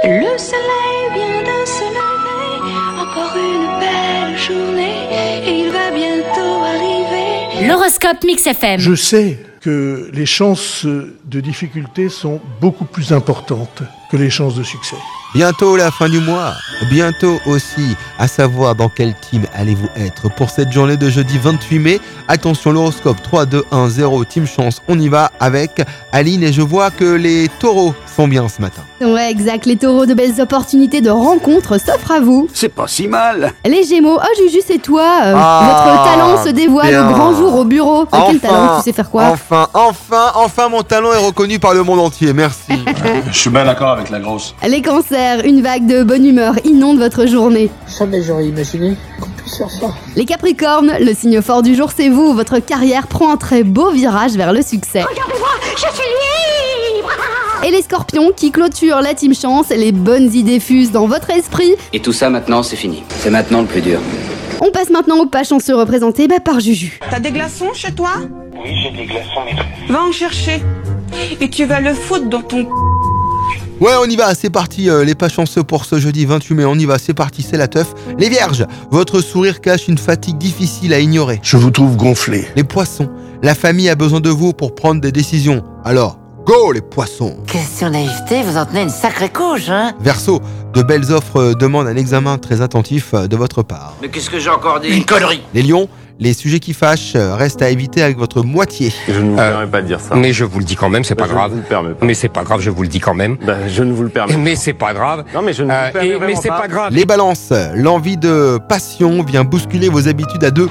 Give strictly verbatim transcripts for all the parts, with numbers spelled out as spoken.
Le soleil vient de se lever, encore une belle journée, et il va bientôt arriver. L'horoscope Mix F M. Je sais que les chances de difficulté sont beaucoup plus importantes que les chances de succès. Bientôt la fin du mois, bientôt aussi à savoir dans quelle team allez-vous être pour cette journée de jeudi vingt-huit mai. Attention, l'horoscope trois, deux, un, zéro, team chance, on y va avec Aline et je vois que les taureaux sont bien ce matin. Ouais, exact, les taureaux, de belles opportunités de rencontres s'offrent à vous. C'est pas si mal. Les gémeaux, oh Juju c'est toi, euh, Ah, votre talent se dévoile bien. au grand jour au bureau. Euh, Quel talent, tu sais faire quoi? Enfin, enfin, enfin mon talent est reconnu par le monde entier, merci. Je suis bien d'accord avec la grosse. Les cancers, une vague de bonne humeur inonde votre journée. Jamais j'aurais imaginé qu'on puisse faire ça. Les capricornes, le signe fort du jour c'est vous, votre carrière prend un très beau virage vers le succès. Regardez-moi, je suis libre. Et les scorpions qui clôturent la team chance, les bonnes idées fusent dans votre esprit. Et tout ça maintenant c'est fini. C'est maintenant le plus dur. On passe maintenant au pas chanceux représenté bah, par Juju. T'as des glaçons chez toi? Oui, j'ai des glaçons, maîtresse. Va en chercher. Et tu vas le foutre dans ton... Ouais, on y va, c'est parti, euh, les pas chanceux pour ce jeudi vingt-huit mai, on y va, c'est parti, c'est la teuf. Les vierges, votre sourire cache une fatigue difficile à ignorer. Je vous trouve gonflé. Les poissons, la famille a besoin de vous pour prendre des décisions. Alors, go les poissons. Question naïveté, vous en tenez une sacrée couche, hein? Verseau, de belles offres euh, demandent un examen très attentif euh, de votre part. Mais qu'est-ce que j'ai encore dit? Une connerie. Les lions, les sujets qui fâchent euh, restent à éviter avec votre moitié. Je ne vous Euh, permets pas de dire ça. Mais je vous le dis quand même, c'est pas je grave. ne vous le permets pas. Mais c'est pas grave, je vous le dis quand même. Ben, je ne vous le permets pas. Mais c'est pas grave. Non, mais je ne vous Euh, le permets et- mais vraiment c'est pas. pas grave. Les balances, l'envie de passion vient bousculer vos habitudes à deux.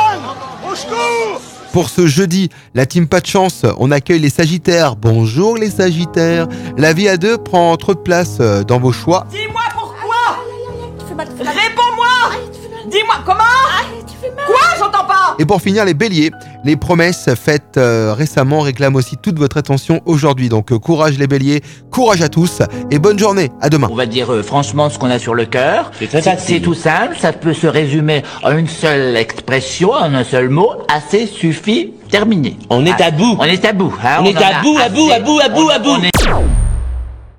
Pour ce jeudi, la team pas de chance, on accueille les sagittaires. Bonjour les sagittaires. La vie à deux prend trop de place euh, dans vos choix. Dis-moi pourquoi. Réponds-moi. Dis-moi comment. Quoi? J'entends pas. Et pour finir, les béliers, les promesses faites euh, récemment réclament aussi toute votre attention aujourd'hui. Donc euh, courage les béliers, courage à tous et bonne journée, à demain. On va dire euh, franchement ce qu'on a sur le cœur. C'est c'est tout simple, ça peut se résumer en une seule expression, en un seul mot. Assez suffit, terminé. On est à bout. On est à bout. Hein, On est en à a bout, à bout, assez. à bout, à bout, On- à bout. on est-